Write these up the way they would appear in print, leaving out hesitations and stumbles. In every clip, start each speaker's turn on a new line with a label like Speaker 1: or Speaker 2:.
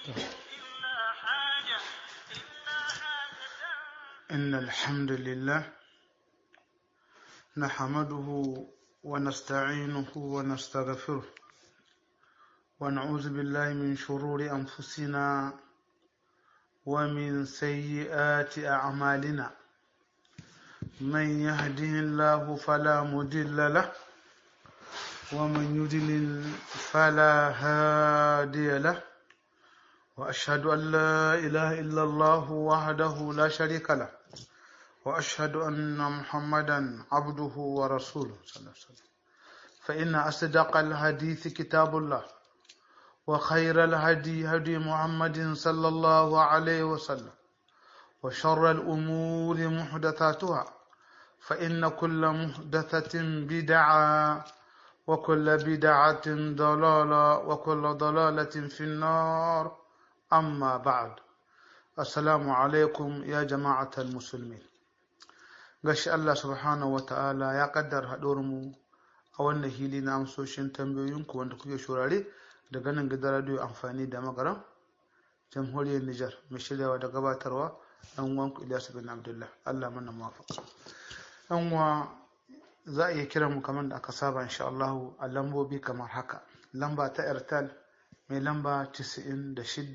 Speaker 1: إن الحمد لله نحمده ونستعينه ونستغفره ونعوذ بالله من شرور أنفسنا ومن سيئات أعمالنا من يهده الله فلا مضل له ومن يضلل فلا هادي له وأشهد أن لا إله إلا الله وحده لا شريك له وأشهد أن محمدا عبده ورسوله صلى الله عليه وسلم فإن أصدق الحديث كتاب الله وخير الهدي هدي محمد صلى الله عليه وسلم وشر الأمور محدثاتها فإن كل محدثة بدعة وكل بدعة ضلالة وكل ضلالة في النار أما بعد السلام عليكم يا جماعة المسلمين gashi Allah subhanahu wata'ala ya kaddar haɗuwarmu a wannan hili na amsoshin tambayoyinku wanda kuke shurare daga nan gidan radio amfani da magaran jamhuriyar Nijar mai shiryawa da gabatarwa ɗan uwanku Ilyas bin Abdullah Allah mana muwafaqa ɗan uwa za a iya kira mu kamar da aka saba insha Allah a lambobi kamar haka lamba ta Airtel mai lamba 96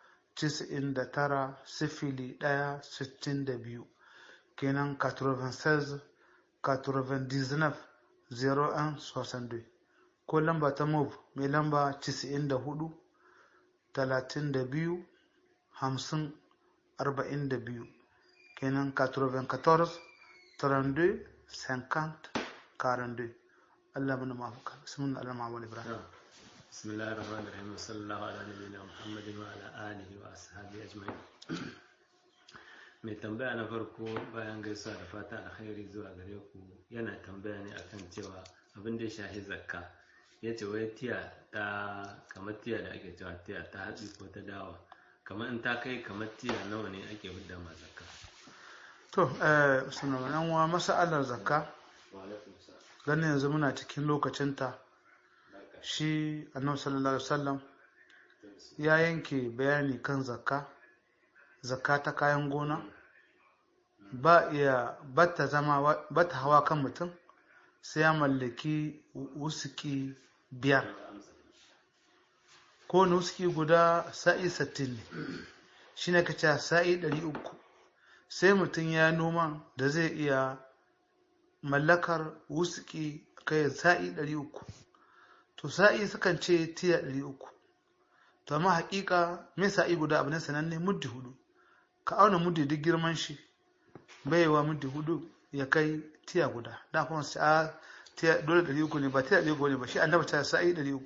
Speaker 1: 99 sifili 1 62 kenan 96 99 01 62 ko lamba ta move mai lamba 94 32 50 42 kenan 94 32 50 42 Allah mana mafuka bismillah Allah ma'amul ibrahim
Speaker 2: bismillahir rahmanir rahim sallallahu ala nabiyina muhammadin wa ala alihi wa ashabihi ajma'in mai tambaya na farko bayan gaisuwa da fata alkhairi zuwa gare ku yana tambaya ne akan cewa abin da ya shahi zakka yace wai tiya ta kamar tiya da ake cewa tiya ta hatsi ko ta dawa kamar in ta kai kamar tiya nawa ne ake hudda ma zakka
Speaker 1: to sunan wa mas'alar zakka ganin yanzu muna cikin lokacinta shi annabi sallallahu alaihi wasallam ya yanke bayani kan zakka ta kayan gona bata hawa kan mutum sai ya mallaki wusuki 5 ko wusuki guda sa'i 60 ne shine kace sa'i 300 sai mutum ya noma da zai iya mallakar wusuki kai sa'i 300 to sa'i sukan ce tiya 300 to amma hakika me sa'i guda abu ne sananne muddi 4 ka auna muddi duk girman shi baiwa muddi 4 ya kai tiya guda da kuma sai tiya dole 300 ne ba tiya 300 ne ba shi annabi ta sa'i 300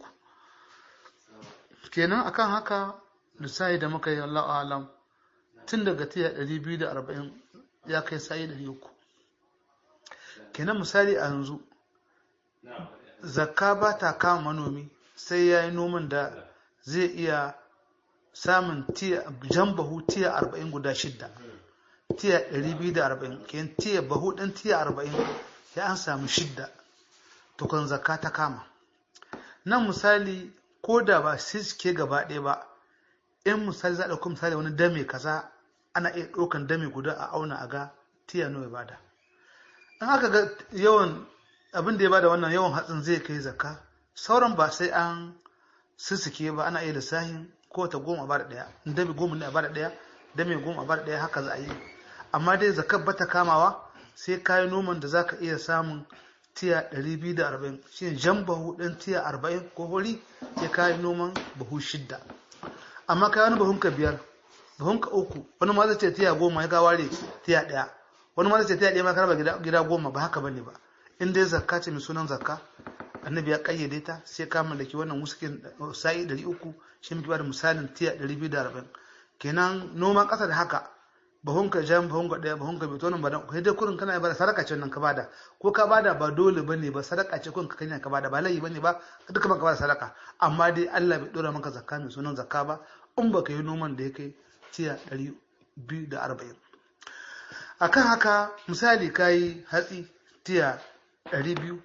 Speaker 1: kenan akan haka lissahi da muka yi Allahu a'lam tun daga tiya 240 ya kai sa'i 300 kenan misali a yanzu zakka ba ta kama manomi sai ya yi noman da zai iya samun bahu tiya 40 guda 6 tiya 240 kenan tiya bahu ɗin tiya 40 ya an samu 6 tukun zakka ta kama nan misali ko da ba sai suke gaba ɗaya ba in misali za a ɗauki misali wani dame kaza ana iya ɗaukan dame guda a auna a ga tiya nawa ya bada in aka ga yawan abin da ya bada wannan yawan hatsin zai kai zakka sauran ba sai an sussuke ba ana iya lissahin ko ta 10 a bada ɗaya dame 10 ne a bada ɗaya dame 10 a bada ɗaya haka za a yi amma dai zakkar bata kamawa sai kayi noman da zaka iya samun tiya 240 shine jan bahu ɗin tiya 40 ko hori sai kayi noman bahu 6 amma kai wani bahunka 5 bahunka 3 wani ma zai ce tiya 10 ya ka ware tiya 1 wani ma zai ce tiya 1 ma ka raba gida 10 ba haka bane ba in dai zakka ce mai sunan zakka annabi ya kayyade ta sai ka mallaki wannan muskin sa'i 300 shi muke ba da misalin tiya 240 kenan noman ƙasa da haka bahunka jam bahunka ɗaya bahunka bai tonin ba dan kai dai kurin kana ba sadaka ce nan ka bada ko ka bada ba dole bane ba sadaka ce kun ka kanya ka bada ba layi bane ba duka ban ka bada sadaka amma dai Allah bai dora maka zakka mai sunan zakka ba in baka yi noman da ya kai tiya 240 akan haka misali kai hatsi tiya 200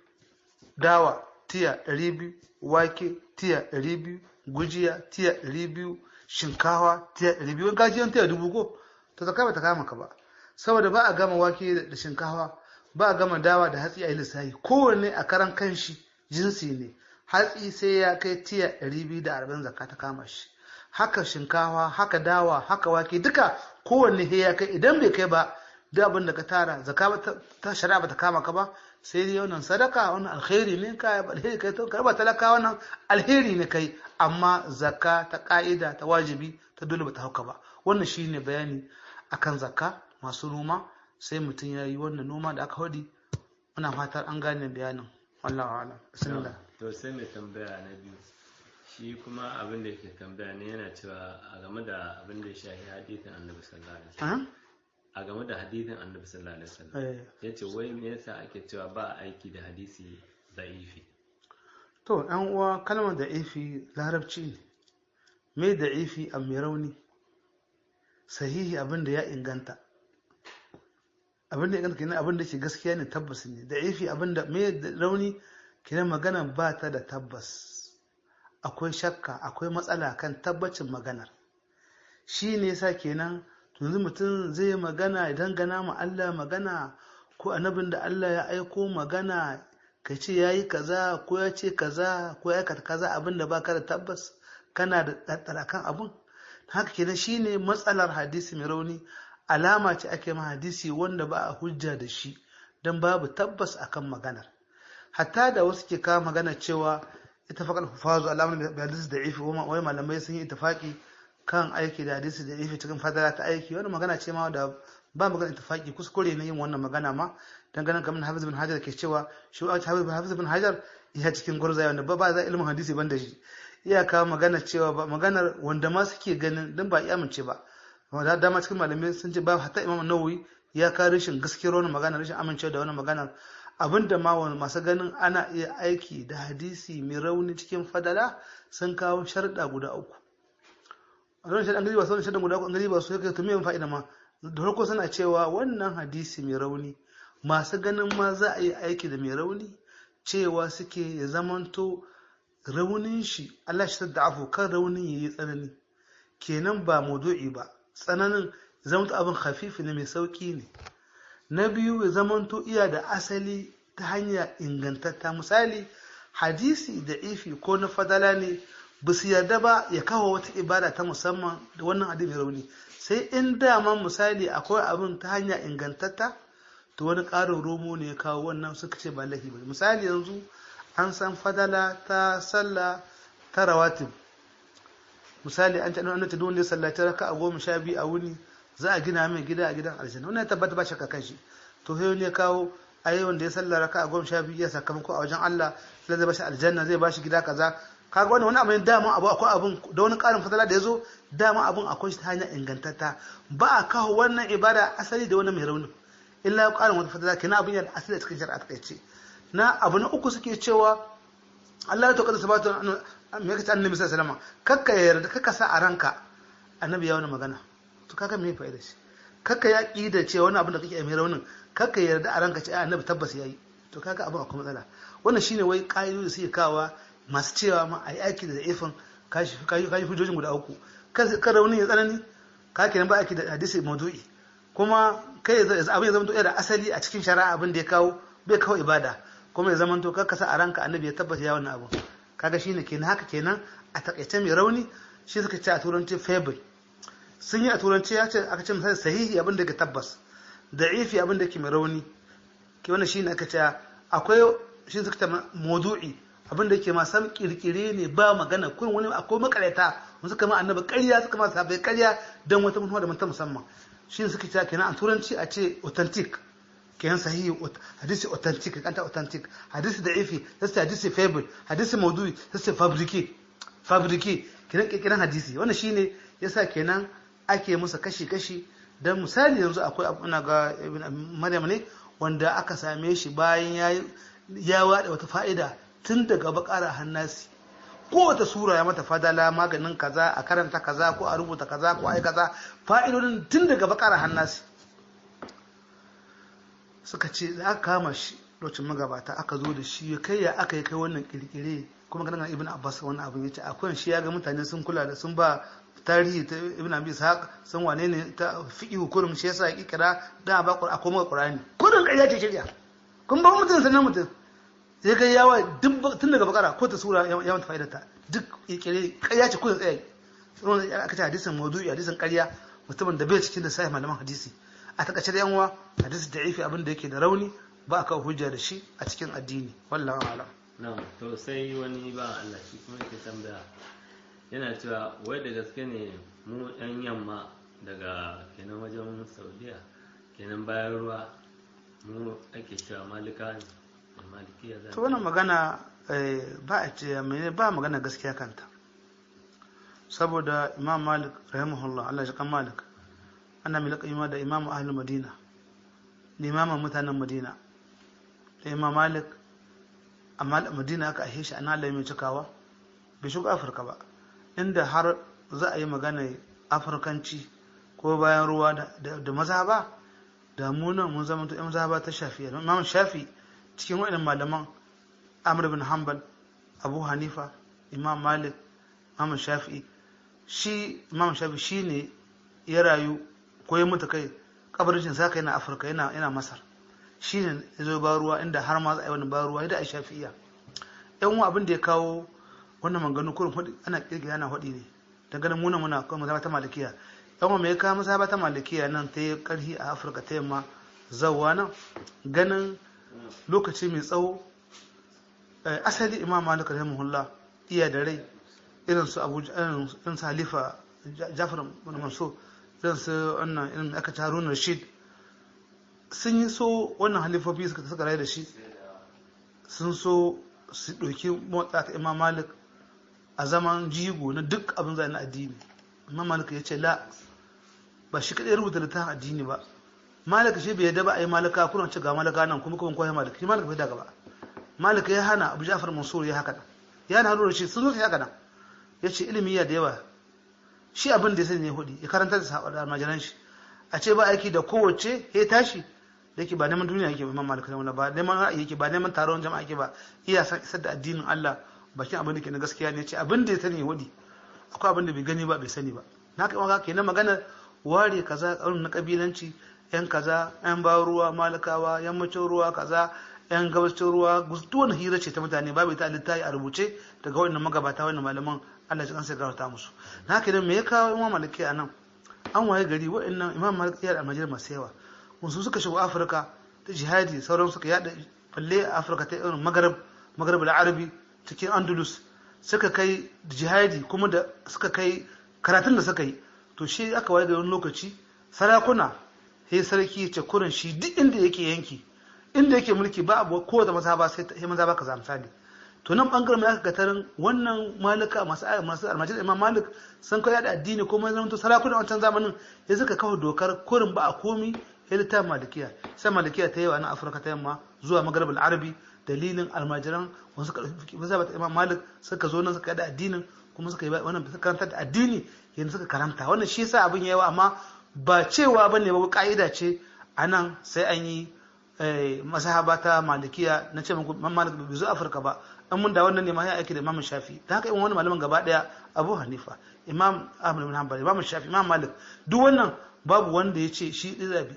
Speaker 1: dawa tiya 200 wake tiya 200 gujiya tiya 200 shinkawa tiya 200 gajiyan tiya 1000 ko to zakka ba ta kama ka ba saboda ba a gama wake da shinkawa ba a gama dawa da hatsi a yi lissafi kowanne a karan kanshi jinsi ne hatsi sai ya kai tiya 240 zakka ta kama shi haka shinkawa haka dawa haka wake duka kowanne ya kai idan bai kai ba duk abin da ka tara zakka ta shari'a ba ta kama ka ba sai dai wannan sadaka wannan alheri ne kai alheri kai to karba talaka wannan alheri ne kai amma zakka ta ka'ida ta wajibi ta dole ba ta hauka ba wannan shine bayani akan zakka masu noma sai mutum ya yi wannan noma da aka hodi muna fatar an gane bayanin wallahu a'lam bismillah
Speaker 2: to sai mai tambaya na biyu shi kuma abin da yake tambaya ne yana cewa a game da abin da ya shahi hadithin annabi sallallahu alaihi wasallam a game da hadithin annabi sallallahu alaihi wasallam yace wai me yasa ake cewa ba aiki da hadisi da'ifi
Speaker 1: to ɗan uwa kalmar da'ifi larabci ne me da'ifi a mai rauni sahihi abin da ya inganta abin da ya inganta kenan abin da ke gaskiya ne tabbas ne da'ifi abin da me rauni kenan magana ba ta da tabbas akwai shakka akwai matsala kan tabbacin maganar shi ne yasa kenan yanzu mutum zai magana idan gana ma Allah magana ko annabin da Allah ya aiko magana ka ce yayi kaza ko ya ce kaza ko ya aikata kaza abin da baka da tabbas kana da daddara kan abin haka kenan shine matsalar hadisi mai rauni alama ce ake ma hadisi wanda ba a hujja da shi dan babu tabbas akan maganar hatta da wasu ke kawo magana cewa ittifaqal hufazu alamun bi hadisi da'ifi wai malamai sun yi ittifaqi kan aiki da hadisi da'ifi cikin fadala ta aiki wannan magana ce ma da ba magana ittifaqi kuskure ne yin wannan magana ma dan ganin kamar Hafiz bin Hajar ke cewa shi Hafiz bin Hajar ya cikin gurzaya wanda ba za ilimin hadisi banda shi iya kawo magana cewa ba maganar wanda ma suke ganin dan ba iya amince ba wanda dama cikin malamai sun ce ba hatta Imam Nawawi ya kawo rashin gaskiyar wannan magana rashin amincewa da wannan maganar abinda ma wani masu ganin ana iya aiki da hadisi mai rauni cikin fadala sun kawo sharɗa guda uku a zan shaɗan gari ba sauran shaɗan guda uku an gari ba su ya kai tumiyan fa'ida ma da farko suna cewa wannan hadisi mai rauni masu ganin ma za a yi aiki da mai rauni cewa suke ya zamanto raunin shi Allah shi da afu kan raunin ya yi tsanani kenan ba maudu'i ba tsananin zamanto abin hafifi ne mai sauki ne na biyu ya zamanto iya da asali ta hanya ingantatta misali hadisi da ifi ko na fadala ne ba su yarda ba ya kawo wata ibada ta musamman da wannan hadisi rauni sai in dama misali akwai abin ta hanya ingantatta to wani ƙarin romo ne ya kawo wannan suka ce ba laifi ba misali yanzu an san fadala ta sallah ta rawatib misali an ce annabi don ne sallata raka'a 12 a wuni za a gina mai gida a gidan aljanna wannan ya tabbata ba shakka kan shi to sai ne kawo ayi wanda ya sallar raka'a 12 ya sakamako a wajen Allah sai zai bashi aljanna zai bashi gida kaza kaga wannan wani abin dama abu akwai abun da wani karin fadala da yazo dama abun akwai shi ta hanya ingantata ba a kawo wannan ibada asali da wani mai rauni illa karin wata fadala kina abin yana asali cikin shari'a ta ce na abu na uku suke cewa Allah ya toka da sabatu me kace annabi sallallahu alaihi wasallam kakka yarda kakka sa a ranka annabi ya wani magana to kaga me fa'ida shi kakka ya kida cewa wani abin da kake mai raunin kakka yarda a ranka ce annabi tabbas yayi to kaga abin akwai matsala wannan shine wai ka'idoji da suke kawa masu cewa ma ai aiki da ifin kashi hujjojin guda uku kan raunin ya tsanani ka kenan ba aiki da hadisi maudu'i kuma kai abin ya zama to da asali a cikin shari'a abin da ya kawo bai kawo ibada kuma ya zama to kakka sa a ranka annabi ya tabbata ya wannan abu kaga shine kenan haka kenan a takaice mai rauni shi suka ce a turanci fable sun yi a turanci ya ce aka ce misali sahihi abin da ke tabbas da'ifi abin da ke mai rauni ke wannan shine aka ce akwai shi suka ce maudu'i abin da ke masu kirkire ne ba magana kun wani akwai makareta wasu kama annabi ƙarya suka ma sabai ƙarya don wata mutuwa da mata musamman shi suka ce kenan a turanci a ce authentic kenan sahihi hadisi authentic kanta authentic hadisi da'ifi sai hadisi fable hadisi maudu'i sai fabricate kenan kirkiran hadisi wannan shine yasa kenan ake musu kashi dan misali yanzu akwai abuna ga Maryam ne wanda aka same shi bayan ya wada wata fa'ida tun daga bakara hannasi kowace sura ya mata fadala maganin kaza a karanta kaza ko a rubuta kaza ko ai kaza fa'idodin tun daga bakara hannasi suka ce da aka kama shi lokacin magabata aka zo da shi kai ya aka yi kai wannan kirkire kuma ganin Ibn Abbas wannan abin yace akwai shi ya ga mutane sun kula da sun ba tarihi ta ibn abi ishaq san wane ne ta fiqh kurum shi yasa kikira da ba qur'ani ko qur'ani kurin ƙarya ce shirya kun ba mutum sanan mutum sai ga yawa duk tun daga bakara ko ta sura yawan fa'idarta duk kikire ƙarya ce kurin tsaye sun aka ce hadisin mawdu'i hadisin ƙarya mutumin da bai cikin da sai malaman hadisi a takaice da yanwa hadisi da'ifi abin da yake da rauni ba ka hujja da shi a cikin addini wallahi a'lam
Speaker 2: na'am to sai wani ba Allah shi kuma yake tambaya yana cewa wai da gaske ne mu yan yamma daga kenan wajen Saudiya kenan bayan ruwa mu ake cewa malika ne malikiya zan
Speaker 1: to wannan magana ba a ce mene ba magana gaskiya kanta saboda Imam Malik rahimahullah Allah ya kan Malik ana milaka da Imam Ahlul Madina da imaman mutanen Madina da Imam Malik amma Madina aka aihe shi ana Allah mai cikawa bai shiga Afirka ba inda har za a yi magana Afirkanci ko bayan ruwa da mazhaba da mu nan mun zama to mazhaba ta Shafi'i Imam Shafi cikin waɗannan malaman Amr bin Hanbal Abu Hanifa Imam Malik Imam Shafi'i shi Imam Shafi shine ya rayu ko ya mutu kai kabarin sa kai na Afirka yana Masar shine yazo ba ruwa inda har ma za a yi wannan ba ruwa da Shafi'iyya yan abin da ya kawo wannan manganu kurin hudi ana kirkira ana hudi ne daga nan muna kuma mazhaba ta Malikiya yan me ya kawo mazhaba ta Malikiya nan ta yi karhi a Afirka ta yamma zawwa nan ganin lokaci mai tsawo asali Imam Malik rahimahullah iya da rai irin su Abu irin su Halifa Jafar bin Mansur irin su wannan irin aka ci Harun Rashid sun yi so wannan halifofi suka rayu da shi sun so su ɗauki motsa ta Imam Malik a zaman jigo na duk abin zai na addini Imam Malik ya ce la ba shi kaɗai rubuta littafin addini ba Malik shi bai yadda ba a yi malaka kuna ce ga malaka nan kuma kwaye Malik shi Malik bai daga ba Malik ya hana Abu Ja'far Mansur ya haka nan ya hana Harun Rashid sun zo su haka nan ya ce ilimi ya da yawa shi abin da ya sani ne hudi ya karanta da sahabar da almajiran shi a ce ba aiki da kowace ya tashi da yake ba neman duniya yake ba Imam Malik ne ba neman ra'ayi yake ba neman taron jama'a yake ba iya san isar da addinin Allah bakin abin da ke na gaskiya ne ce abin da ya sani hudi akwai abin da bai gani ba bai sani ba na kai maka kenan magana ware kaza karin na kabilanci yan kaza yan ba ruwa malakawa yammacin ruwa kaza yan gabacin ruwa gustuwan hira ce ta mutane babu ita littafi a rubuce daga wannan magabata wannan malaman Allah ya kansa garauta musu na haka idan me ya kawo Imam Maliki anan an waye gari wa'annan Imam Maliki ya da almajir masu yawa wasu suka shigo Afirka ta jihadi sauran suka yada falle a Afirka ta irin Maghrib al-Arabi cikin Andalus suka kai jihadi kuma da suka kai karatun da suka yi to shi aka waye gari wani lokaci sarakuna sai sarki ya ce kurin shi duk inda yake yanki inda yake mulki ba abu ko da mazhaba sai mazhaba kaza misali to nan bangaren mai aka gatarin wannan malika masu almajid Imam Malik sun kai da addini kuma zama to sarakuna a wancan zamanin ya suka kawo dokar kurin ba a komi ya ta malikiya sai malikiya ta yawa na Afirka ta yamma zuwa Maghrib al-Arabi dalilin almajiran wasu mazhaba ta Imam Malik suka zo nan suka da addinin kuma suka yi wannan suka karanta da addini yanzu suka karanta wannan shi yasa abin yawa amma ba cewa bane ba kaida ce anan sai an yi mazhaba ta malikiya na ce muku Imam Malik bai zo Afirka ba an mun da wannan ne ma ya aiki da Imam Shafi da haka in wani malaman gaba daya Abu Hanifa Imam Ahmad bin Hanbal Imam Shafi Imam Malik duk wannan babu wanda ya ce shi dizabi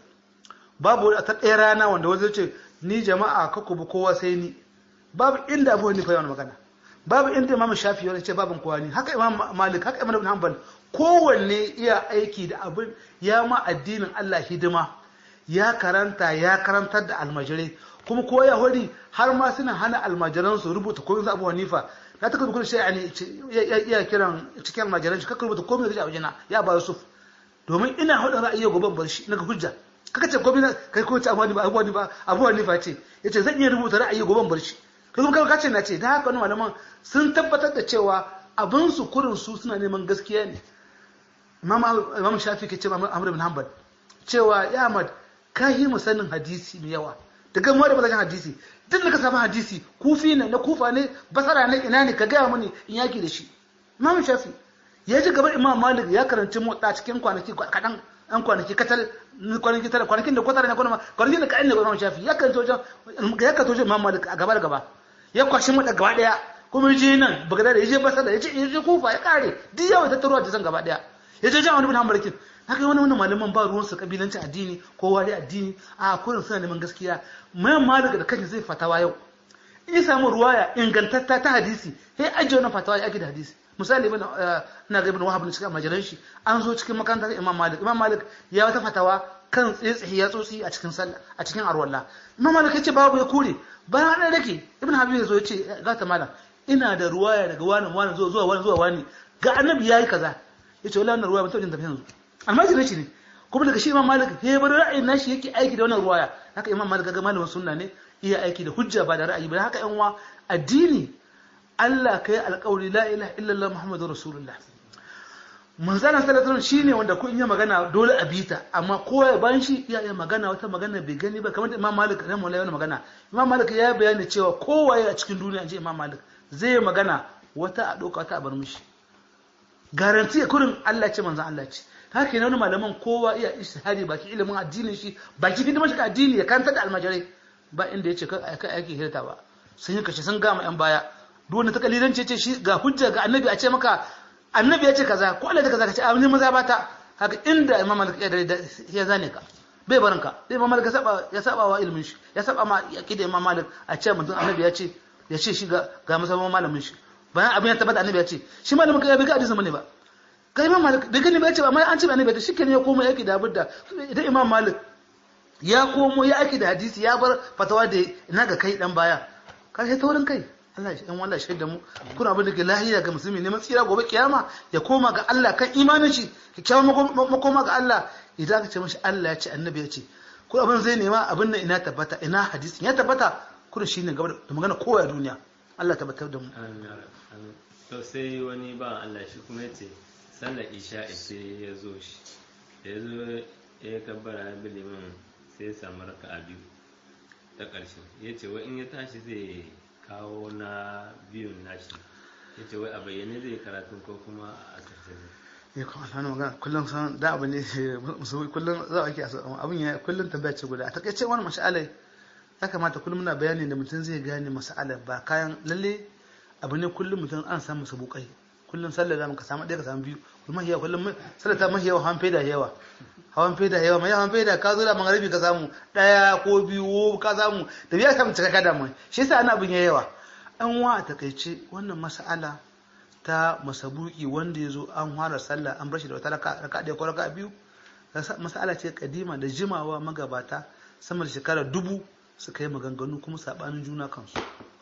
Speaker 1: babu ta ɗaya rana wanda wanda ya ce ni jama'a kakku bi kowa sai ni babu inda Abu Hanifa yana magana babu inda Imam Shafi ya ce babin kowa ni haka Imam Malik haka Imam bin Hanbal kowanne iya aiki da abin ya ma addinin Allah hidima ya karanta ya karantar da almajirai kuma ko yahudi har ma suna hana almajiran su rubuta komai Abu Hanifa na taka dukkan shi ya kiran cikin almajiran shi kaka rubuta komai da wajena ya ba Yusuf domin ina hada ra'ayi goban bar shi naga hujja kaka ce komai kai ko ce Abu Hanifa ce yace zan iya rubuta ra'ayi goban bar shi kai kuma kace na ce da haka wannan malaman sun tabbatar da cewa abin su kurin su suna neman gaskiya ne Imam Shafi ke ce Ahmad bin Hanbal cewa ya Ahmad kahi musannin hadisi mai yawa daga mu da bazan hadisi duk da ka samu hadisi kufi ne na kufa ne basara ne ina ne ka ga muni in yaki da shi Imam Shafi ya ji gaban Imam Malik ya karanci motsa cikin kwanaki kadan an kwanaki katal kwanakin da kwatara ne kwanakin da kadan ne Imam Shafi ya karanci wajen Imam Malik a gaba da gaba ya kwashi mata gaba daya kuma je nan Baghdad ya je basara ya je kufa ya kare duk yawa ta taruwa da zan gaba daya ya je jama'a ibn hanbal kin haka wannan malaman ba ruwan su kabilanci addini ko wari addini a akwai suna neman gaskiya mai malik da kanshi zai fatawa yau in samu ruwaya ingantatta ta hadisi sai ajiye wannan fatawa ya ake da hadisi misali ibn ina ga ibn wahab ne cikin majalan shi an zo cikin makarantar imam malik ya wata fatawa kan tsaye ya tsotsi a cikin sallah a cikin arwalla imam malik yace babu ya kure bayan an rake ibn habib ya zo yace ga ta malam ina da ruwaya daga wani zuwa wani ga annabi yayi kaza yace wallahi wannan ruwaya ba ta jin tafi yanzu almajiri shi ne kuma daga shi imam malik he bar ra'ayin nashi yake aiki da wannan ruwaya haka imam malik ga malamin sunna ne iya aiki da hujja ba da ra'ayi ba haka yan wa addini Allah kai alƙawari la ilaha illallah muhammadur rasulullah manzana sallallahu alaihi shine wanda kun yi magana dole a bita amma kowa ya bayan shi iya yin magana wata magana bai gani ba kamar da imam malik rahimahullah yana magana imam malik ya bayani cewa kowa a cikin duniya je imam malik zai magana wata a doka ta a bar mishi garanti kurin Allah ce manzon Allah ce haka ne wani malaman kowa iya ishtihadi baki ilimin addinin shi baki hidimar shi addini ya kanta da almajirai ba inda yace kai ake hirta ba sun yi kashe sun gama yan baya duk wanda ta kalilan ce shi ga hujja ga annabi a ce maka annabi ya ce kaza ko Allah ya kaza ka ce a ni maza bata haka inda imam malik ya zane ka bai barin ka sai imam malik ya saba wa ilimin shi ya saba ma akida imam malik a ce mutum annabi ya ce shi ga musamman malamin shi bayan abin ya tabbata annabi ya ce shi malamin ka ya bi ga hadisin bane ba kai imam malik da gani bai ce amma an ce annabi da shikenan ya koma yake da budda idan imam malik ya komo ya aiki da hadisi ya bar fatawa da ina ga kai dan baya ka sai taurin kai Allah shi dan wallahi shaida mu kuna abin da ke lahiya ga musulmi neman tsira gobe kiyama ya koma ga Allah kan imanin shi kikkiawan makoma ga Allah idan ka ce mishi Allah ya ce annabi ya ce ko abin zai nema abin nan ina tabbata ina hadisi ya tabbata kuma shine gaba da magana kowa duniya Allah tabbatar da mu
Speaker 2: to sai wani ba Allah shi kuma yace sallar isha sai ya zo shi ya zo ya kabbara ya bi liman sai ya samu raka'a biyu ta ƙarshe ya ce wai in ya tashi zai kawo na biyun nashi ya ce wai a bayyane zai karatun ko kuma a asirce zai
Speaker 1: ya kuma alhanu magana kullum san da abu ne musu kullum za a ake abin ya kullum tambaya ce guda a takaice wani mas'alai ya kamata kullum muna bayani da mutum zai gane mas'alar ba kayan lalle abu ne kullum mutum an samu sabukai kullum sallar da ka samu ɗaya ka samu biyu kuma hiya kullum sallar ta mahiyawa hawan feda yawa hawan feda yawa mai hawan feda ka zo da magaribi ka samu ɗaya ko biyu ka samu da biya ka cika kada mai shi yasa ana abin yawa an wa a takaice wannan mas'ala ta masabuki wanda ya zo an fara sallah an bar shi da wata raka ɗaya ko raka biyu mas'ala ce kadima da jimawa magabata sama da shekara 1000 suka yi maganganu kuma sabanin juna kansu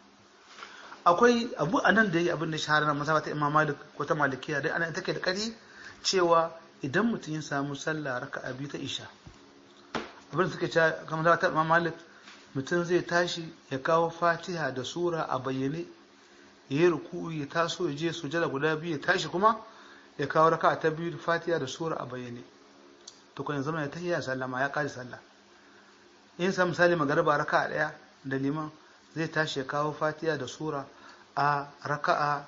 Speaker 1: akwai abu a nan da yi abin da shahara na masaba ta imam malik ko ta malikiya dai ana take da kari cewa idan mutum ya samu sallah raka'a biyu ta isha abin da suke cewa kamar ta imam malik mutum zai tashi ya kawo fatiha da sura a bayyane ya yi ruku'u ya taso ya je sujada guda biyu ya tashi kuma ya kawo raka'a ta biyu fatiha da sura a bayyane to kan zama ya tahiyya sallama ya kare sallah in sa misali magariba raka'a daya da liman zai tashi ya kawo fatiha da sura a raka'a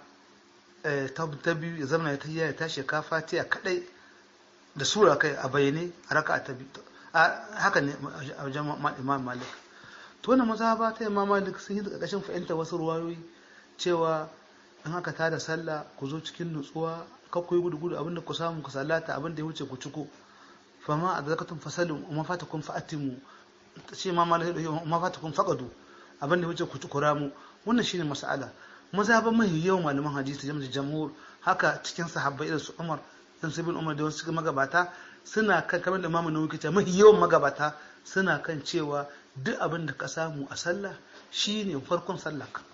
Speaker 1: ta biyu ya zama ya tahiyya ya tashi ya kawo fatiha kadai da sura kai a bayyane a raka'a ta biyu haka ne a wajen imam malik to wannan mazhaba ta imam malik sun yi da ƙarƙashin fahimta wasu ruwayoyi cewa in haka tada sallah ku zo cikin nutsuwa kakku yi gudu abinda ku samu ku sallata abinda ya wuce ku ciko fama adrakatun fasalun wa fatakum fa'atimu shi imam malik ma fatakum faqadu abinda ya wuce ku ciko ramu wannan shine mas'ala mazhaban mai yawan malaman hadisi jami'ar jamhur haka cikin sahabbai irin su Umar dan sabin Umar da wasu magabata suna kan kamar da Imam Nawawi ke cewa mai yawan magabata suna kan cewa duk abin da ka samu a sallah shine farkon sallah ka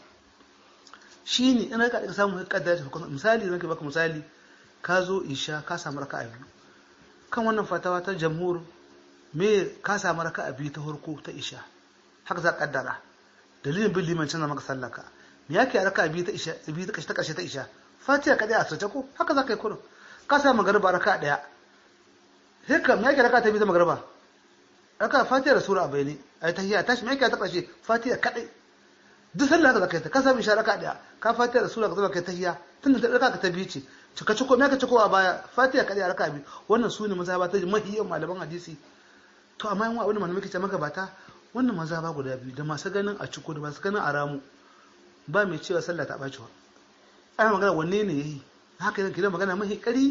Speaker 1: shine ina ka samu ka kaddara farkon misali zan baka misali ka zo isha ka samu raka'a biyu kan wannan fatawa ta jamhur me ka samu raka'a biyu ta farko ta isha haka za ka kaddara dalilin bin liman canza maka sallah ka me yake raka'a biyu ta isha biyu ta karshe ta isha fatiha kadai a sace ko haka za ka yi kurin ka samu magariba raka'a daya haka me yake raka'a ta biyu ta magariba raka'a fatiha da sura a bayani ai tahiyya tashi me yake ta karshe fatiha kadai duk sallah ka zakai ta ka samu isha raka'a daya ka fatiha da sura ka zama kai tahiyya tunda ta raka'a ta biyu ce cika ciko me yake ciko a baya fatiha kadai raka'a biyu wannan sune mazhaba ta mahiyan malaman hadisi to amma yan wani malamai ke ce maka bata wannan mazhaba guda biyu da masu ganin a ciko da masu ganin a ramu ba mai cewa sallah ta bacewa ana magana wanne ne yayi haka yana kiran magana mai kari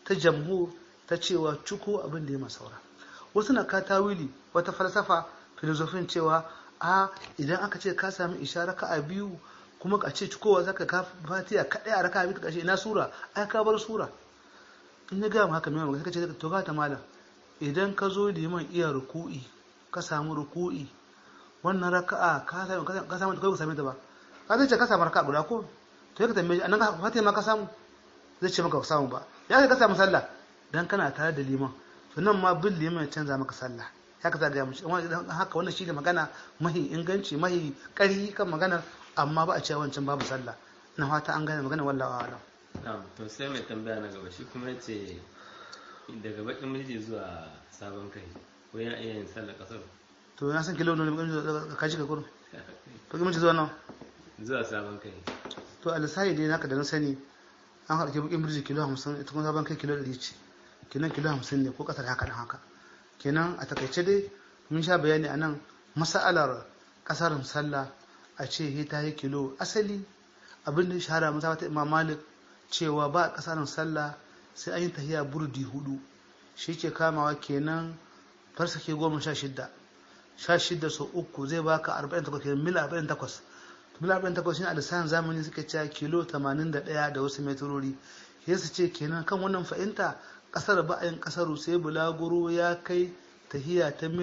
Speaker 1: ta jamhur ta cewa ciko abin da ya masaura. Wasu na ka tawili wata falsafa filosofin cewa idan aka ce ka sami isha raka'a biyu kuma ka ce cikowa zaka ka fatiha kadai a raka'a biyu ka ce ina sura ai ka bar sura. In ya ga haka mai magana kace to ga ta malam idan ka zo liman iya ruku'i ka samu ruku'i wannan raka'a ka samu kai ka same ta ba ka zai ce ka samu raka'a guda ko to ka tambaye annan ka fatiha ma ka samu zai ce maka ka samu ba ya ka samu sallah dan kana tare da liman sannan ma bin liman ya canza maka sallah haka za ga mushi haka wannan shi ne magana mahi inganci mahi ƙarfi kan magana amma ba a cewa wancan babu sallah na fata an gane magana wallahi a'lam.
Speaker 2: na'am to sai mai tambaya na gaba shi kuma yace daga bakin miji zuwa sabon kai ko ya iya yin sallar kasar
Speaker 1: to na san kilo ne ka ji ka kudu bakin miji zuwa nawa
Speaker 2: zuwa sabon kai
Speaker 1: to alisai dai naka da na sani an haɗa bakin miji kilo 50 ita kuma sabon kai kilo 100 ce kenan kilo 50 ne ko kasar haka dan haka kenan a takaice dai mun sha bayani a nan mas'alar kasarin sallah a ce ta yi kilo asali abin da shahara masa ta Imam Malik cewa ba kasarin sallah sai an yi tahiya burdi 4 shi ke kamawa kenan farsake 16 sau 3 zai baka 48 kenan mil 48 mil 48 shine a lissafin zamani suka ce kilo 81 da wasu metrori sai su ce kenan kan wannan fahimta kasar ba'ayin kasaru sai bulaguro ya kai tahiya ta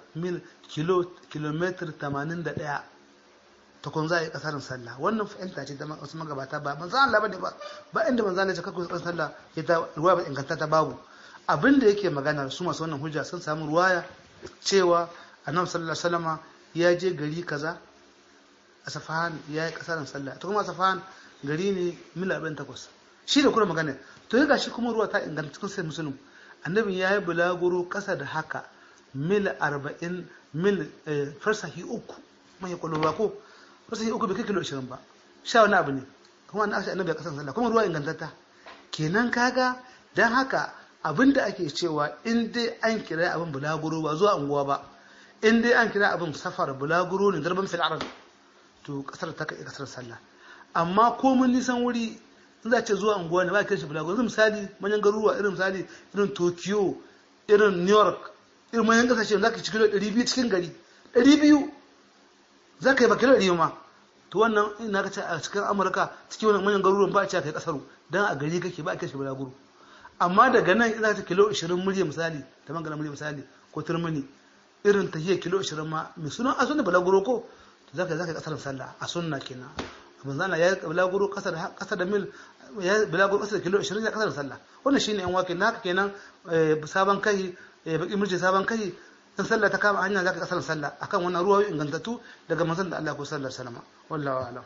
Speaker 1: kilometer 81 takon za a yi kasarin sallah wannan fahimta ce ta wasu magabata ba manzan Allah bane ba inda manzan Allah ya kakku kasarin sallah ya ta ruwa ba inganta ta babu abinda yake magana su masu wannan hujja sun samu ruwaya cewa annabi sallallahu alaihi wasallama ya je gari kaza a Safahan ya yi kasarin sallah ta kuma Safahan gari ne mil 48 shi da kuma magana to ga shi kuma ruwa ta inganta cikin sai musulun annabi ya yi bulaguro kasa da haka mil 40 mil farsahi 3 mai kwallo ko farsahi 3 bai kai kilo 20 ba sha wani abu ne kuma annabi ya kasar sallah kuma ruwa ingantata kenan kaga dan haka abinda ake cewa in dai an kira abin bulaguro ba zuwa unguwa ba in dai an kira abin safar bulaguro ne darban fil arab to kasar ta kai kasar sallah amma ko mun nisan wuri za ce zuwa unguwa ne ba kai shi bulaguro irin misali manyan garuruwa irin misali irin Tokyo irin New York irin manyan kasashe za ka ci kilo 200 cikin gari 200 za ka yi ba kilo 100 ma to wannan ina ka ce a cikin Amurka cikin wannan manyan garuruwan ba a ce kai kasaru dan a gari kake ba kai shi bulaguro amma daga nan ina ta kilo 20 murya misali ta mangala murya misali ko turmini irin tahiyya kilo 20 ma mai sunan a sunna bulaguro ko to za ka kasar sallah a sunna kenan manzana ya bulaguro kasar da mil ya bulaguro kasar kilo 20 ya kasar sallah wannan shine yan wake naka kenan sabon kai baki murje sabon kai in sallah ta kama hanya zaka kasar sallah akan wannan ruwayoyi ingantattu daga manzon da Allah ko sallallahu alaihi wasallam wallahi a'lam.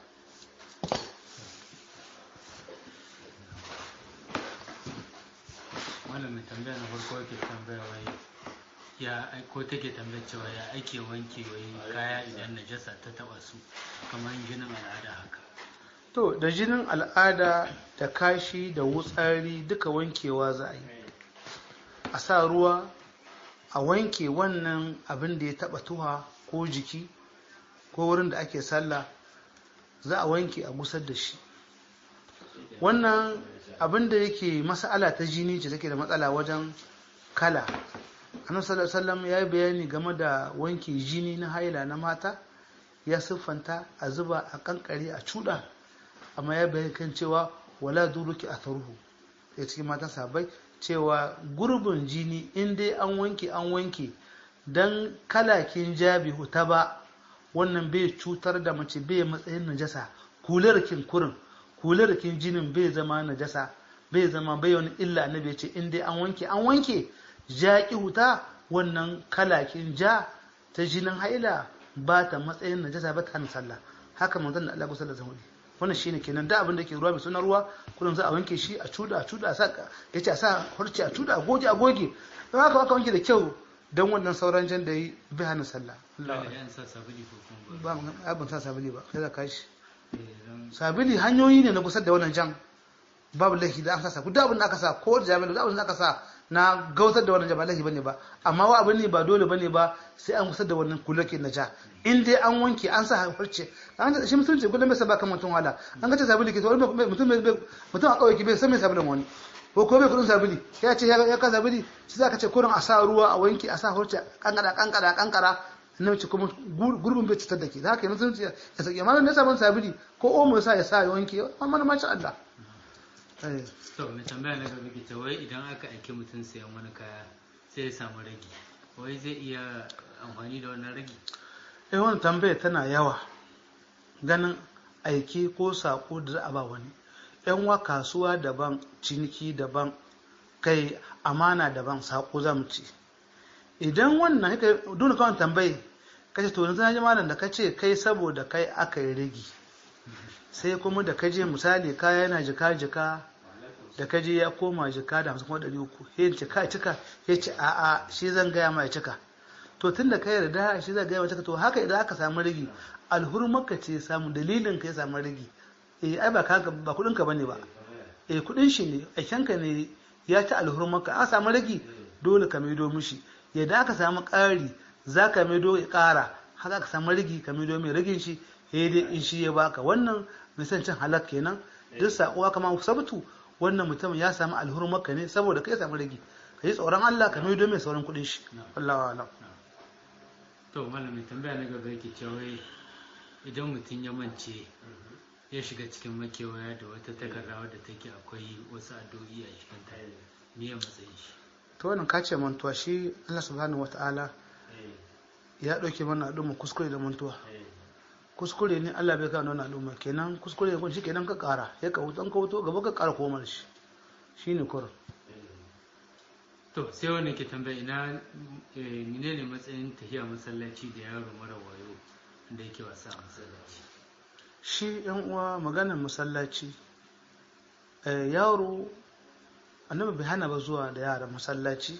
Speaker 3: wannan mai tambaya na farko yake tambaya wai ya ko take tambayar cewa ya ake wanke wai kaya idan najasa ta taba su kamar jinin al'ada haka.
Speaker 1: To da jinin al'ada da kashi da wutsari duka wankewa za a yi a sa ruwa a wanke wannan abin da ya taba tuha ko jiki ko wurin da ake sallah za a wanke a gusar da shi. Wannan abin da yake mas'ala ta jini ce take da matsala wajen kala. Annabi sallallahu alaihi wasallam ya yi bayani game da wanke jini na haila na mata ya siffanta a zuba a kankare a cuda amma ya bayani kan cewa wala duruki atharuhu ya cikin mata sabai cewa gurbin jini in dai an wanke dan kalakin jabi huta ba wannan bai cutar da mace bai matsayin najasa kularkin kularkin jinin bai zama najasa bai zama bai wani illa annabi ya ce in dai an wanke jaƙi huta wannan kalakin ja ta jinin haila ba ta matsayin najasa ba ta hana sallah haka manzon da Allah ku sallallahu alaihi wannan shine kenan da abin da ke ruwa mai sunan ruwa kullum za a wanke shi a cuda a sa yace a sa hurci a cuda a goge don haka aka wanke da kyau dan wannan sauran jan da yi bi hana sallah Allah
Speaker 3: ya sa sabili ko kuma
Speaker 1: ba ban sa sabili ba sai ka shi sabili hanyoyi ne na kusa da wannan jan babu laifi da aka sa duk abin da aka sa ko jami'a da abin da aka sa na gautar da wannan jama'a laifi bane ba amma wa abin ne ba dole bane ba sai an kusa da wannan kulake na ja in dai an wanke an sa harce an shi mutunci kullum bai saba kan mutum wala an ga ta sabili ke to mutum a kauye ki bai san me sabulin wani ko bai kudin sabili ya ce ya ka sabili shi za ka ce kurin a sa ruwa a wanki a sa horce kankara na mace kuma gurbin bai cutar da ke za ka yi musulunci ya sauke amma na sabon sabili ko omo ya sa ya wanki amma na masha Allah.
Speaker 3: To mai tambaya na gaba ke wai idan aka aiki mutum sayan wani kaya sai ya samu ragi wai zai iya amfani da wannan ragi?
Speaker 1: Wani tambaya tana yawa ganin aiki ko sako da za a ba wani wa kasuwa daban ciniki daban kai amana daban sako za mu ci idan wannan haka dole kawai tambaye kace to yanzu na ji malam da kace kai saboda kai aka yi rigi sai kuma da kaje misali kaya yana jika da kaje ya koma jika da 50 ko 300 sai ce ka cika sai ce a'a shi zan gaya mai cika to tunda kai yarda shi zan gaya mai cika to haka idan aka samu rigi alhurmarka ce samu dalilin ka ya samu rigi ai ba kudin ka bane ba kudin shi ne aikenka ne ya ci alhurmarka aka samu rigi dole ka maido mishi yadda aka samu ƙari za ka maido ya ƙara haka aka samu rigi ka maido mai rigin shi dai in shi ya baka wannan misancin halak kenan duk sako aka ma sabtu wannan mutum ya samu alhurmarka ne saboda kai samu rigi ka yi tsoron Allah ka maido mai sauran kudin shi wallahi alam.
Speaker 3: To malamin tambaya na gaba yake cewa idan mutum ya mance ya shiga cikin makewaya da wata takarda wadda take akwai wasu addu'o'i a cikin ta me matsayin shi?
Speaker 1: To wannan kace mantuwa shi Allah subhanahu wataala ya dauke mana al'umma kuskure da mantuwa kuskure ne Allah bai kawo wannan al'umma kenan kuskure ne shi kenan ka kara ya ka wuto gaba ka kara komar shi shine kurin.
Speaker 3: To sai wanda ke tambaya ina menene matsayin tafiya masallaci da yaro mara wayo da yake wasa a masallaci?
Speaker 1: Shi yan uwa maganar masallaci yaro annabi bai hana ba zuwa da yaran masallaci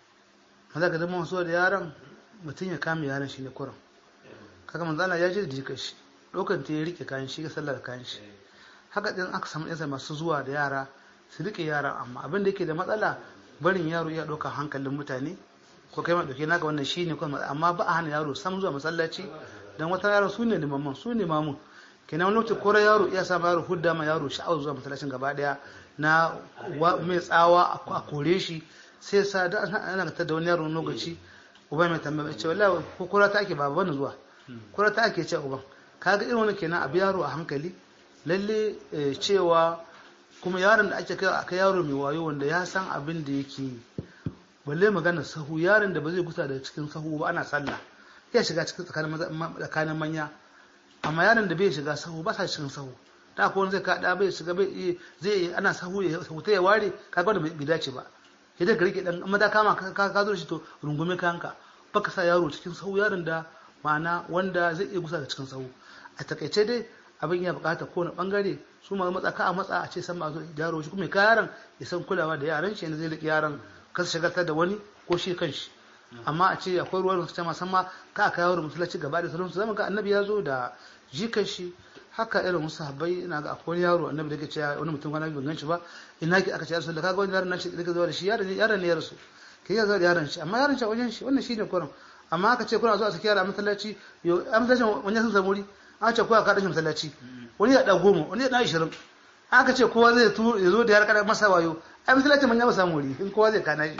Speaker 1: maza ka zama zuwa da yaran mutum ya kame yaran shi ne kuran kaga manzana ya je da jikar shi ɗaukan ta ya rike kayan shi ga sallar kayan shi haka ɗin aka samu ɗansa masu zuwa da yara su rike yaran amma abin da yake da matsala barin yaro ya ɗauka hankalin mutane ko kai ma ɗauke naka wannan shi ne kuma amma ba a hana yaro sam zuwa masallaci don wata yaron su ne limaman su ne mamun kenan wani lokaci kora yaro iya sa yaro hudda ma yaro sha'awar zuwa masallacin gaba daya na mai tsawa a kore shi sai sa da ana ga da wani yaro wani lokaci uba mai tambaya ce wallahi ko kora ta ake baba bane zuwa kora ta ake ce uban kaga irin wannan kenan abu yaro a hankali lalle cewa kuma yaron da ake kai yaro mai wayo wanda ya san abin da yake yi balle magana sahu yaron da ba zai gusa daga cikin sahu ba ana sallah ya shiga cikin tsakanin manya amma yaron da bai shiga sahu ba sa cikin sahu da ko wani zai kada bai shiga bai zai ana sahu ya huta ya ware kaga wanda bai dace ba idan ka rike dan amma da kama ka zo shi to rungume kanka baka sa yaro cikin sahu yaron da ma'ana wanda zai iya gusa daga cikin sahu a takaice dai abin ya bukata kowane bangare su ma matsa ka a matsa a ce san ma zo yaro shi kuma ka yaron ya san kulawa da yaran shi ne zai rike yaron kasa shagaltar da wani ko shi kanshi amma a ce akwai ruwan su ma san ma ka aka yawo musallaci gaba da sauransu zama ga annabi ya zo da jikan shi haka irin wasu sahabbai ina ga akwai yaro annabi da yake cewa wani mutum kwana ban ganshi ba ina ki aka ce rasul da kaga wani yaron nan shi da yake zuwa da shi yaron ne ya rasu ke ya zuwa da yaron shi amma yaron shi a wajen shi wannan shine kuran amma aka ce kuna zuwa saki yara masallaci yo a masallacin wani sun samu an ce kowa ka dashi masallaci wani ya da 10 wani ya da 20 aka ce kowa zai ya zo da yar kada masa wayo ai masallacin manya ba samu wuri in kowa zai kana shi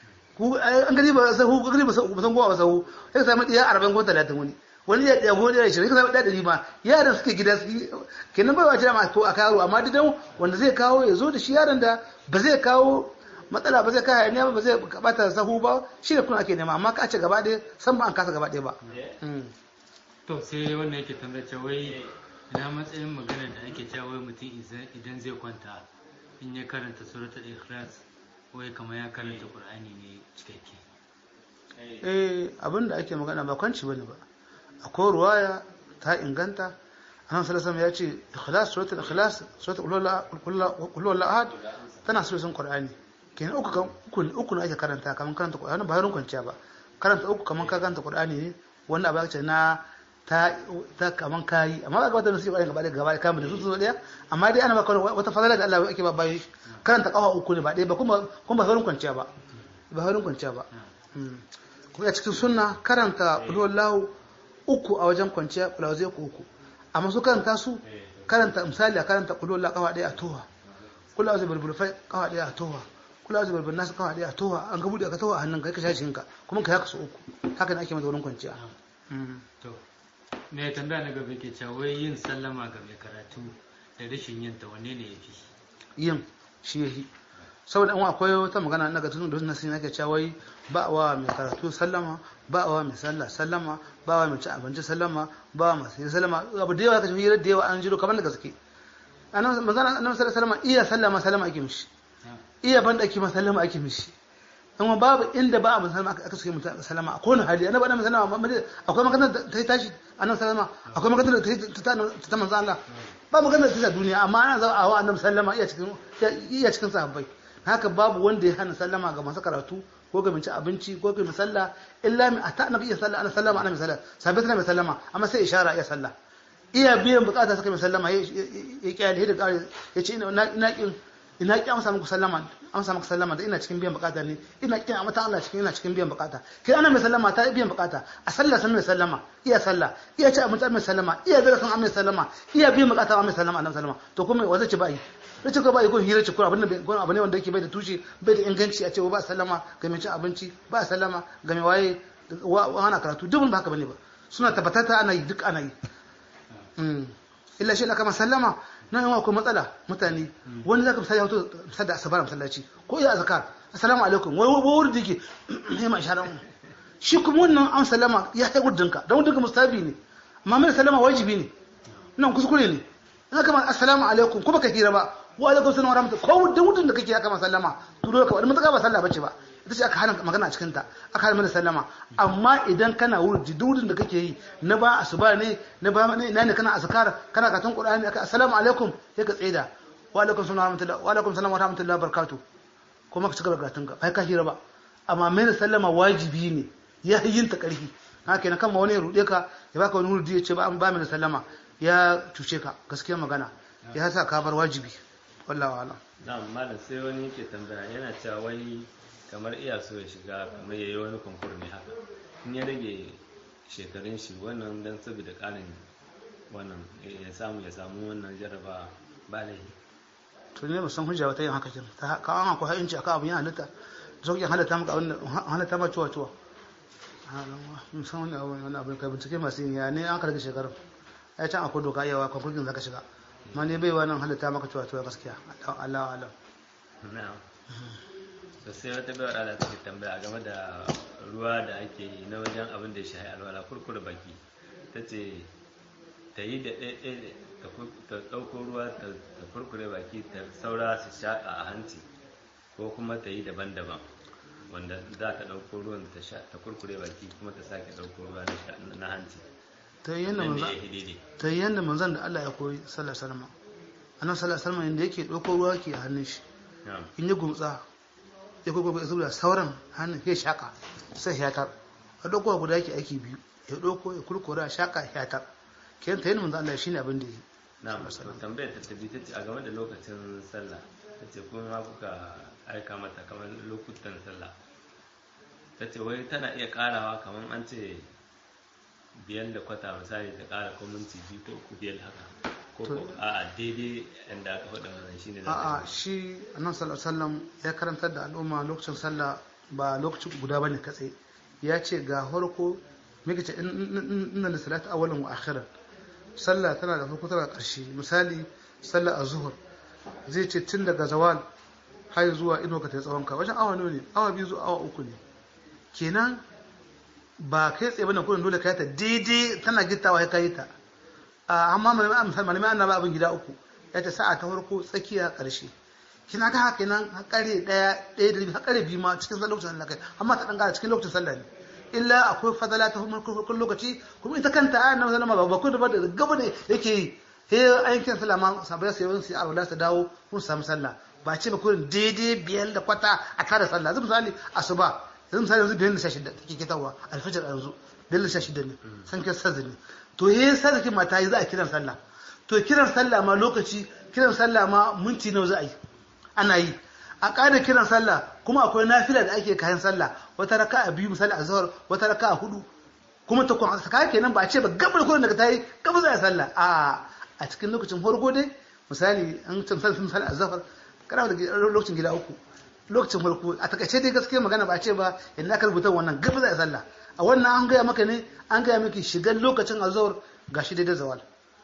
Speaker 1: ku an gani ba sahu ku gani ba san kowa ba sahu sai ka samu diya 40 ko 30 wani ya dago da shi ka samu da 100 ma yaran suke gida kenan bai wace ma to a karo amma didan wanda zai kawo ya zo da shi yaran da ba zai kawo matsala ba zai kai ne ba zai bata sahu ba shi ne kun ake nema amma ka ce gaba ɗaya san ba an kasa gaba ɗaya ba
Speaker 3: to sai wannan yake tambaye wai ina matsayin magana da ake cewa wai mutum idan zai kwanta in ya karanta suratul ikhlas wai kamar ya karanta qur'ani ne cikakke
Speaker 1: abinda ake magana ba kwanci bane ba akwai ruwaya ta inganta annabi sallallahu alaihi wasallam ya ce ikhlas suratul ikhlas suratul qul huwallahu ahad tana suratul qur'ani kenan uku ne ake karanta kamar karanta qur'ani ba yaron kwanciya ba karanta uku kamar ka karanta qur'ani ne wanda abu ce na ta kaman kayi amma ga wata nasi gaba kamar da su daya amma dai ana baka wata fadala da Allah yake ba bai karanta kafa uku ne ba dai ba kuma ba saurin kwanciya ba kuma cikin sunna karanta qul huwallahu uku a wajen kwanciya kula zai ku uku amma su karanta su karanta misali karanta qul huwallahu kafa daya a towa kula azu bulbul fa kawa daya towa kula azu bulbul nasu kawa daya towa an ga bude ka towa hannun ka shashi ka kuma ka haka su uku haka ne ake mata wurin kwanciya
Speaker 3: to me tambaya na gaba ke cewa wai yin sallama ga mai karatu da rashin yin ta wanne ne yafi
Speaker 1: yin shi yafi saboda an akwai wata magana na ga tun da nasu nake cewa wai ba wa mai karatu sallama ba wa mai sallah sallama ba wa mai ci abinci sallama ba wa mai sallama abu da yawa kace hira da yawa an jiro kamar da gaske annabi sallallahu alaihi wasallam iya sallama sallama ake mishi iya banda ake sallama ake mishi amma babu inda ba a sallama aka suke mutum sallama a kowane hali annabi da sallama akwai magana ta tashi annabi sallama akwai magana ta manzo Allah ba magana ta duniya amma ana zama a wa annabi sallama iya cikin sahabbai haka babu wanda ya hana sallama ga masu karatu ko ga mace abinci ko ga misalla illa mi ata annabi iya sallah ana sallama ana misalla sabai suna mai sallama amma sai ishara iya sallah iya biyan bukata suka mai sallama ya kyale da kare ya ce ina ki amsa muku sallama da ina cikin biyan bukata ne ina kin amma ta Allah ina cikin biyan bukata kai ana mai sallama ta biyan bukata a sallah san mai sallama iya sallah iya ci abinci mai sallama iya da san mai sallama iya biyan bukata mai sallama annabi sallama to kuma wace ce bai race ko bai ko hira ce ko abin ne wanda yake bai da tushe bai da inganci a ce ba sallama ga mai cin abinci ba sallama ga mai waye ana karatu duk ba haka bane ba suna tabbatata ana yi duk ana yi illa shi na kama sallama na yawa ko matsala mutane wani zaka misali hoto misali da asabar masallaci ko ya azkar assalamu alaikum wai wuri dake sai ma isharar shi kuma wannan an sallama ya kai gudunka dan gudunka mustabi ne amma mai sallama wajibi ne nan kuskure ne ina kama assalamu alaikum kuma ka hira ba wa alaikum salam wa rahmatullahi ko gudun da kake ya kama sallama to dole ka wani mutaka ba sallah bace ba ita ce aka hana magana a cikin ta aka hana mana sallama amma idan kana wurdin da kake yi na ba asuba ne na ba ne kana azkar kana karatun qur'ani aka assalamu alaikum sai ka tsaida wa alaikum salam wa rahmatullahi wa alaikum salam wa rahmatullahi barakatuh kuma ka cigaba da karatun ka kai ka hira ba amma mai sallama wajibi ne ya yin ta karfi haka ne kan ma wani ya rude ka ya baka wani wurdi ya ce ba an ba mai sallama ya cuce ka gaskiya magana ya sa ka bar wajibi wallahi wala
Speaker 2: na'am malam sai wani yake tambaya yana cewa wai kamar iya so ya shiga kamar yayi wani konkur ne haka in ya rage shekarun shi wannan dan saboda karin wannan ya samu wannan jaraba ba laifi
Speaker 1: to ne musan hujja wata yin haka kin ta ka an ko hayinci aka abun ya halitta zauki halitta maka abun halitta ma tuwa musan wani abun kai bincike masu yin ya ne an karga shekarun ai can akwai doka yawa konkurkin zaka shiga ma ne bai wannan halitta maka tuwa gaskiya Allah alam
Speaker 2: na'am to sai wata bayar Allah take tambaya game da ruwa da ake yi na wajen abin da ya shahi alwala kurkure baki tace ta yi da ɗaiɗai ta ɗauko ruwa ta kurkure baki ta saura su shaƙa a hanci ko kuma ta yi daban-daban wanda za ta ɗauko ruwan ta kurkure baki kuma ta sake ɗauko ruwa na hanci
Speaker 1: ta yi yadda manzan da Allah ya koyi sallar salama annan sallar salama yadda yake ɗauko ruwa ke a hannun shi in yi gumtsa ya kwaikwai ya zuwa sauran hannun ya shaƙa sai hiyatar a ɗauko guda yake aiki biyu ya ɗauko ya kurkura shaƙa hiyatar kiyan ta yi manzan Allah shi ne abin da yi
Speaker 2: na tambayar ta tabi ta ce a game da lokacin sallah ta ce kuma kuka aika mata kamar lokutan sallah ta ce wai tana iya ƙarawa kamar an ce biyar da kwata misali ta ƙara ko minti biyu ko uku biyar haka ko a daidai inda aka faɗa wannan shine
Speaker 1: a'a shi annabi sallallahu alaihi wasallam ya karantar da al'umma lokacin sallah ba lokacin guda bane katse ya ce ga farko muke ce inna lisalati awwalan wa akhiran sallah tana da farko tana ƙarshe misali sallah azhur zai ce tun daga zawal har zuwa ino ka ta tsawon ka wajen awa ne awa biyu zuwa awa uku ne kenan ba kai tsaye bane kullun dole kai ta daidai tana gittawa ya kai ta amma malamai annaba abin gida uku ya ce sa'a ta farko tsakiya ƙarshe kina ga haka nan hakare ɗaya da hakare biyu ma cikin lokacin sallah kai amma ta dan gara cikin lokacin sallah ne illa akwai fadala ta farkon lokaci kuma ita kanta ayan nan sallama ba ko da gaba ne yake yi sai ayyukan sallah ma sabai sai wani sai Allah ta dawo kun samu sallah ba ce ba kullun daidai biyar da kwata a tare sallah zai misali asuba zai misali yanzu biyar da 16 take kitawa alfajir yanzu biyar da 16 ne san kai sazzi ne to yayin sadaki mata yi za a kiran sallah to kiran sallah ma lokaci kiran sallah ma minti nawa za a yi ana yi a ƙara kiran sallah kuma akwai nafila da ake kayan sallah wata raka'a biyu misali azhar wata raka'a hudu kuma ta kuma saka kenan ba a ce ba gabar kullun daga tayi gaba za a sallah a cikin lokacin farko dai misali an ce misali azhar kana da lokacin gida uku lokacin farko a takaice dai gaskiya magana ba a ce ba yanda aka rubuta wannan gaba za a sallah a wannan an gaya maka ne an gaya miki shigar lokacin azhar gashi daidai zawal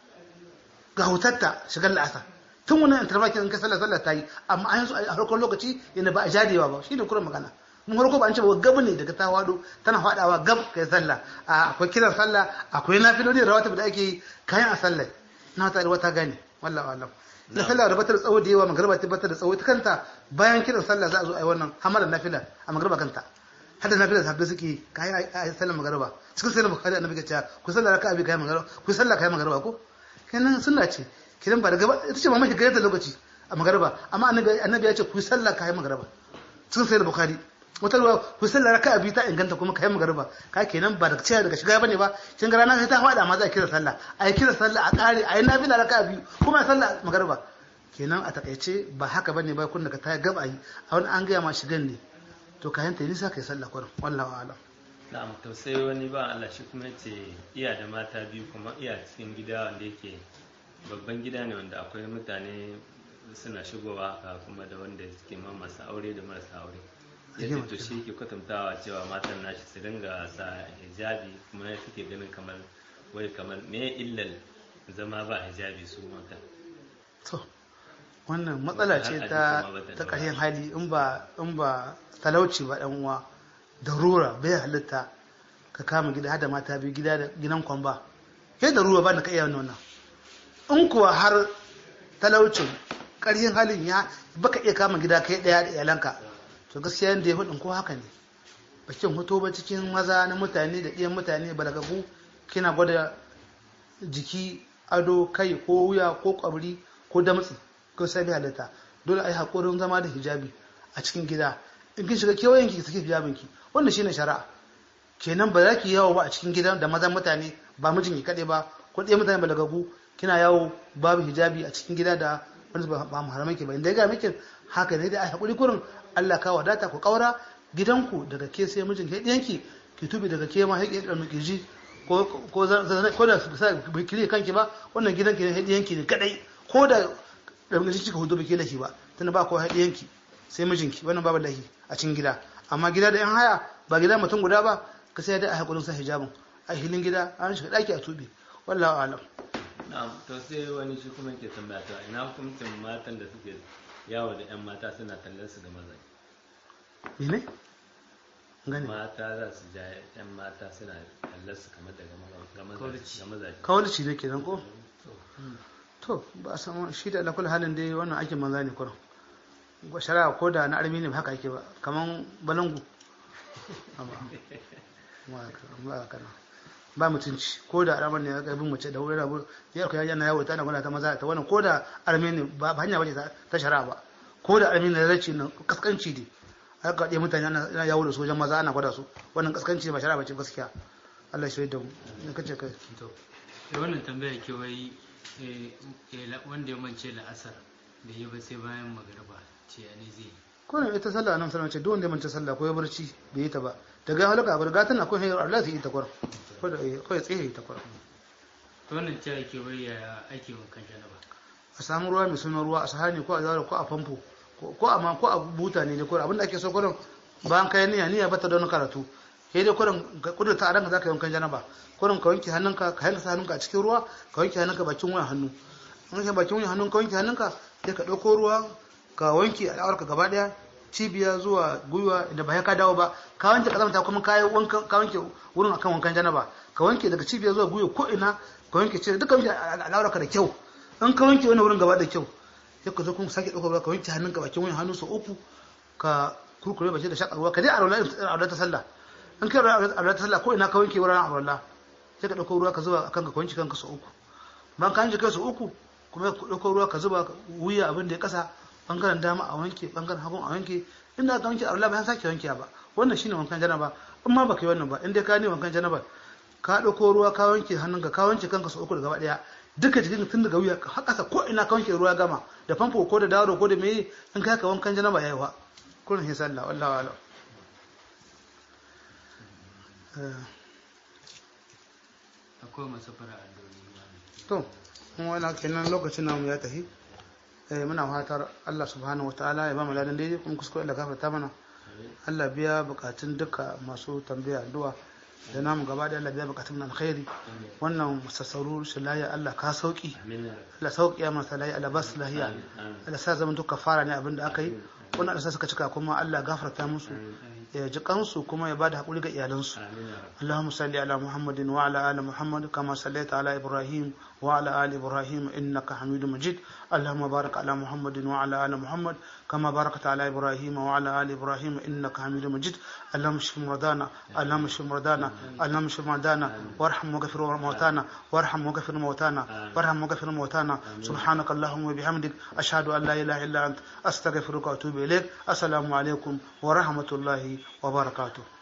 Speaker 1: ga hutatta shigar la'asar tun wannan intervakin in ka sallah ta yi amma a yanzu a farkon lokaci yana ba a jadewa ba shi ne kuran magana mun farko ba an ce ba gab ne daga ta wado tana fadawa gab kai sallah akwai kiran sallah akwai nafiloli rawatib da ake yi kayan a sallah na ta wata gane wallahi alam da sallah da batar tsawo da yawa magriba ta batar da tsawo ta kanta bayan kiran sallah za a zo a yi wannan hamalan nafila a magriba kanta hada nafila sabbi suke kayan a sallar magriba cikin sallar bukhari annabi ya ce ku sallah raka'a bi kayan magriba ku sallah kayan magriba ko kenan sunna ce kiran ba da gaba ita ce mamaki gare ta lokaci a magriba amma annabi ya ce ku sallah kayan magriba cikin sallar bukhari wata ruwa ku sallar raka'a bi ta inganta kuma kayan magriba ka kenan ba da cewa daga shiga bane ba kin ga rana ta fada ma za a kira sallah ai kira sallah a kare ai nafila raka'a bi kuma sallah magriba kenan a takaice ba haka bane ba kun daga ta gaba yi a wani an gaya ma shigan ne to kayan ta nisa kai sallah kwarin wallahi a'lam
Speaker 2: na'am to sai wani ba Allah shi kuma yace iya da mata biyu kuma iya cikin gida wanda yake babban gida ne wanda akwai mutane suna shigowa haka kuma da wanda suke ma masu aure da marasa aure yadda to shi ke kwatantawa cewa matan nashi su dinga sa hijabi kuma suke ganin kamar wai kamar me illal zama ba hijabi su mata
Speaker 1: to wannan matsala ce ta ƙaryan hali in ba talauci ba ɗan uwa darura bai halitta ka kama gida hada mata biyu gida da gidan kwamba kai darura ba da ka iya wannan in kuwa har talaucin ƙaryan halin ya baka iya kama gida kai ɗaya da iyalanka to gaskiya yanda ya faɗin ko haka ne bakin hoto ba cikin maza na mutane da ɗiyan mutane balagagu kina gwada jiki ado kai ko wuya ko ƙwabri ko damtsi ko sai bai halitta dole ai hakurin zama da hijabi a cikin gida in kin shiga kewayen ki saki hijabin ki wannan shine shari'a kenan ba za ki yawo ba a cikin gidan da mazan mutane ba mijin ki kade ba ko ɗaya mutane balagagu kina yawo babu hijabi a cikin gida da wani ba muharraman ki ba inda ga miki haka ne da ai hakuri kurin Allah ka wadata ku kaura gidanku daga ke sai mijin ki ɗiyanki ki tubi daga ke ma haƙi da miki ji ko da sa bikiri kanki ba wannan gidanki ne ɗiyanki ne kadai ko da ɗan cika hudu bai lahi ba tana ba kowa haɗiyanki sai mijinki wannan babu lahi a cikin gida amma gida da yan haya ba gida mutum guda ba ka sai da a hakurin sa hijabin a hilin gida an shiga ɗaki a tubi wallahu alam
Speaker 2: na'am to sai wani shi kuma yake tambaya ta ina hukuncin matan da suke yawo da yan mata suna tallar su da maza
Speaker 1: ne gani
Speaker 2: mata za su ja yan mata suna tallar su kamar daga maza
Speaker 1: kawalci ne kenan ko to ba a samu shi da alakul halin dai wannan ake manza ne kuran shari'a ko da na armi ne haka ake ba kaman balangu ba mutunci ko da aramar ne ya gabin mace da wuri rabu ya kai yana yawo ta gwada ta maza ta wannan ko da armi ne ba hanya bace ta shari'a ba ko da armi ne race nan kaskanci ne aka ɗaya mutane ana yawo da sojan maza ana gwada su wannan kaskanci ba shari'a bace gaskiya Allah shi da mu ne kace kai
Speaker 3: to wannan tambaya ke wai wanda ya mance la'asar da yi ba sai bayan magariba ce ya ne zai
Speaker 1: ko ne ita sallah nan sallah ce duk wanda ya mance sallah ko ya barci bai yi ta ba daga halaka bar gatan akwai hayar Allah sai ita kwar ko da ko ya tsaye ta kwar
Speaker 3: to wannan ce ake wai ya ake wankan janaba
Speaker 1: a samu ruwa mai sunan ruwa a sahani ko a zara ko a famfo ko a buta ne ko abinda ake so kurin bayan kai niyya bata da wani karatu sai dai kurin ta ranka zaka yi wankan janaba kurin ka wanke hannunka ka yanka hannunka a cikin ruwa ka wanke hannunka bakin wuyan hannu an ka bakin wuyan hannun ka wanke hannunka sai ka dauko ruwa ka wanke al'aurka gaba daya cibiya zuwa gwiwa da ba ka dawo ba ka wanke kazamta kuma ka wanke wurin akan wankan janaba ka wanke daga cibiya zuwa gwiwa ko ina ka wanke ce duka wanke al'aurka da kyau in ka wanke wani wurin gaba da kyau sai ka zo kuma sake dauko ruwa ka wanke hannunka bakin wuyan hannu sau uku ka kurkure bace da shakar ruwa ka dai a ta sallah in kai a ta sallah ko ina ka wanke wurin a sai ka ɗauko ruwa ka zuba akan ka kwanci kanka sau uku bayan ka wanke kai sau uku kuma ka ɗauko ruwa ka zuba wuya abin da ya kasa bangaren dama a wanke bangaren hagun a wanke inda ka wanke arwala bayan sake wanke ba wannan shine wankan janaba in ma baka yi wannan ba in dai ka ne wankan janaba ka ɗauko ruwa ka wanke hannunka ka wanke kanka sau uku da gaba ɗaya duka jikin tun daga wuya har ƙasa ko ina ka wanke ruwa gama da famfo ko da daro ko da meye in ka wankan janaba yayi wa kullun hi sallah wallahi a'lam
Speaker 3: akwai masu fara addu'o'i
Speaker 1: to kuma wani kenan lokacin namu ya tafi muna fatar Allah subhanahu wataala ya ba mu ladan daidai kuma kuskure Allah gafarta mana Allah biya bukatun duka masu tambaya addu'a da namu gaba da Allah biya bukatun na alkhairi wannan musassaru shi lahiya Allah ka sauki Allah sauki ya masa lahiya Allah bas lahiya Allah sa zaman duka fara ne abinda aka yi wannan da suka cika kuma Allah gafarta musu ya ji kansu kuma ya bada hakuri ga iyalansu Allahumma salli ala Muhammadin wa ala ali Muhammad kama sallaita ala Ibrahim wa ala ali Ibrahim innaka Hamidum Majid Allahumma barik ala Muhammadin wa ala ali Muhammad kama barakta ala Ibrahim wa ala ali Ibrahim innaka Hamidum Majid Allahumma shfi murdana Allahumma shfi murdana Allahumma shfi murdana warham waghfir mawtana warham waghfir mawtana warham waghfir mawtana subhanaka Allahumma wa bihamdik ashhadu an la ilaha illa ant astaghfiruka wa atubu ilaik assalamu alaikum wa rahmatullahi وبركاته